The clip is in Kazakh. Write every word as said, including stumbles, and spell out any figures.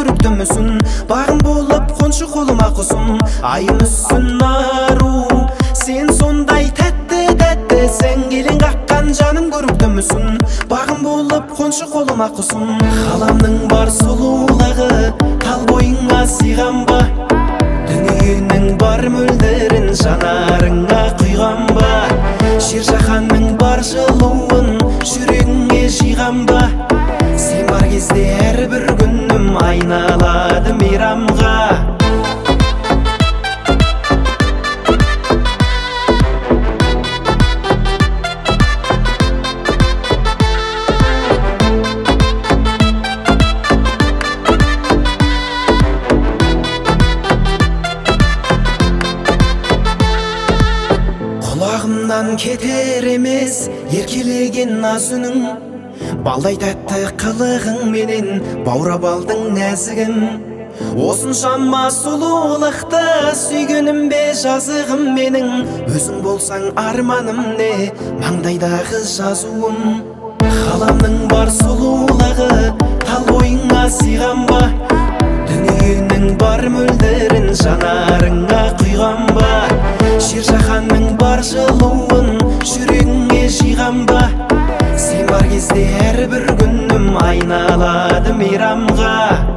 көріктімісін, бағым болып қоншы қолыма құсын. Айым үссін ару, сен сондай тәтті тәтті, сен келен қаққан жаным көріктімісін, бағым болып қоншы қолыма құсын. Қаламның бар сұлулығы тал бойыңа сыйған ба, дүниенің бар мөлдірін жанарыңа құйған ба, жер жаһанның бар жылуын жүрегіңе жиған ба, сен бар кезде әрбір күнім айналады мейрамға. Құлағымнан кетер емес еркелеген наз үнің, балдай тәтті қылығың менен баурап алдың нәзігін. Осыншама сұлулықты сүйгенім бе жазығым менің, өзің болсаң арманым не маңдайдағы жазуым. Қаламның бар сұлулығы тал бойыңа сыйған ба, дүниенің бар мөлдірін жанарыңа құйған ба, жер жаһанның бар жылуын жүрегіңе жиған ба, сен бар кезде әрбір күнім айналады мейрамға.